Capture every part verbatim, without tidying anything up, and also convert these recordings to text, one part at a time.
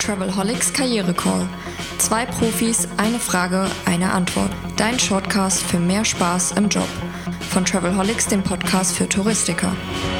Travelholics Karriere Call. Zwei Profis, eine Frage, eine Antwort. Dein Shortcast für mehr Spaß im Job. Von Travelholics, dem Podcast für Touristiker.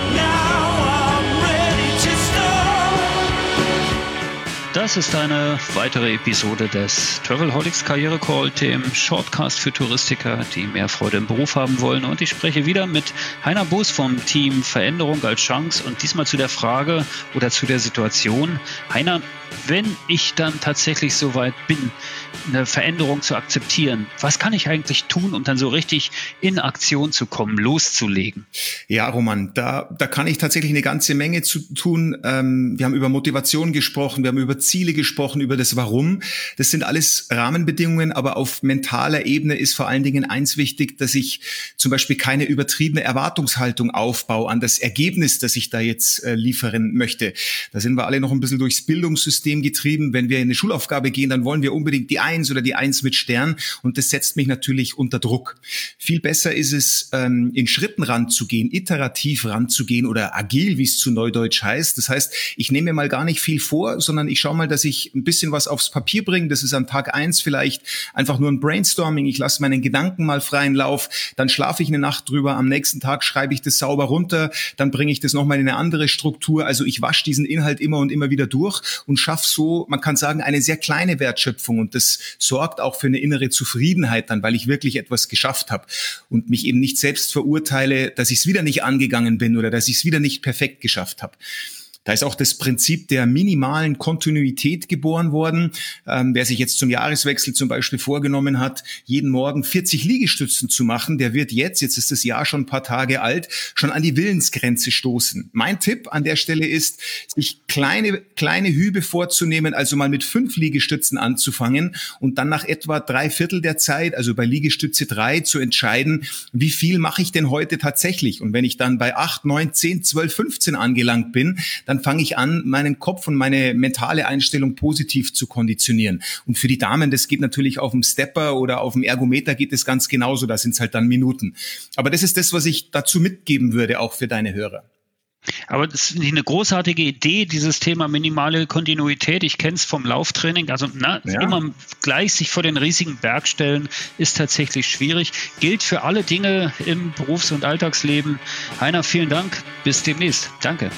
Das ist eine weitere Episode des Travelholics Karriere Call, dem Shortcast für Touristiker, die mehr Freude im Beruf haben wollen. Und ich spreche wieder mit Heiner Boos vom Team Veränderung als Chance und diesmal zu der Frage oder zu der Situation. Heiner, wenn ich dann tatsächlich so weit bin, eine Veränderung zu akzeptieren, was kann ich eigentlich tun, um dann so richtig in Aktion zu kommen, loszulegen? Ja, Roman, da, da kann ich tatsächlich eine ganze Menge zu tun. Ähm, wir haben über Motivation gesprochen, wir haben über Ziele gesprochen, über das Warum. Das sind alles Rahmenbedingungen, aber auf mentaler Ebene ist vor allen Dingen eins wichtig, dass ich zum Beispiel keine übertriebene Erwartungshaltung aufbaue an das Ergebnis, das ich da jetzt äh, liefern möchte. Da sind wir alle noch ein bisschen durchs Bildungssystem getrieben. Wenn wir in eine Schulaufgabe gehen, dann wollen wir unbedingt die Eins oder die Eins mit Stern und das setzt mich natürlich unter Druck. Viel besser ist es, ähm, in Schritten ranzugehen, iterativ ranzugehen oder agil, wie es zu Neudeutsch heißt. Das heißt, ich nehme mir mal gar nicht viel vor, sondern ich schaue mal, dass ich ein bisschen was aufs Papier bringe. Das ist an Tag eins vielleicht einfach nur ein Brainstorming. Ich lasse meinen Gedanken mal freien Lauf, dann schlafe ich eine Nacht drüber, am nächsten Tag schreibe ich das sauber runter, dann bringe ich das nochmal in eine andere Struktur. Also ich wasche diesen Inhalt immer und immer wieder durch und schaffe so, man kann sagen, eine sehr kleine Wertschöpfung und das sorgt auch für eine innere Zufriedenheit dann, weil ich wirklich etwas geschafft habe und mich eben nicht selbst verurteile, dass ich es wieder nicht angegangen bin oder dass ich es wieder nicht perfekt geschafft habe. Da ist auch das Prinzip der minimalen Kontinuität geboren worden. Ähm, wer sich jetzt zum Jahreswechsel zum Beispiel vorgenommen hat, jeden Morgen vierzig Liegestützen zu machen, der wird jetzt, jetzt ist das Jahr schon ein paar Tage alt, schon an die Willensgrenze stoßen. Mein Tipp an der Stelle ist, sich kleine, kleine Hübe vorzunehmen, also mal mit fünf Liegestützen anzufangen und dann nach etwa drei Viertel der Zeit, also bei Liegestütze drei, zu entscheiden, wie viel mache ich denn heute tatsächlich? Und wenn ich dann bei acht, neun, zehn, zwölf, fünfzehn angelangt bin, dann fange ich an, meinen Kopf und meine mentale Einstellung positiv zu konditionieren. Und für die Damen, das geht natürlich auf dem Stepper oder auf dem Ergometer geht es ganz genauso, da sind es halt dann Minuten. Aber das ist das, was ich dazu mitgeben würde, auch für deine Hörer. Aber das ist eine großartige Idee, dieses Thema minimale Kontinuität. Ich kenne es vom Lauftraining. Also na, ja. immer gleich sich vor den riesigen Berg stellen, ist tatsächlich schwierig. Gilt für alle Dinge im Berufs- und Alltagsleben. Heiner, vielen Dank. Bis demnächst. Danke.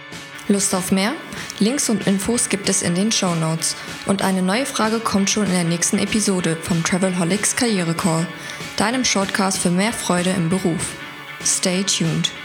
Lust auf mehr? Links und Infos gibt es in den Shownotes. Und eine neue Frage kommt schon in der nächsten Episode vom Travelholics Karriere Call, deinem Shortcast für mehr Freude im Beruf. Stay tuned.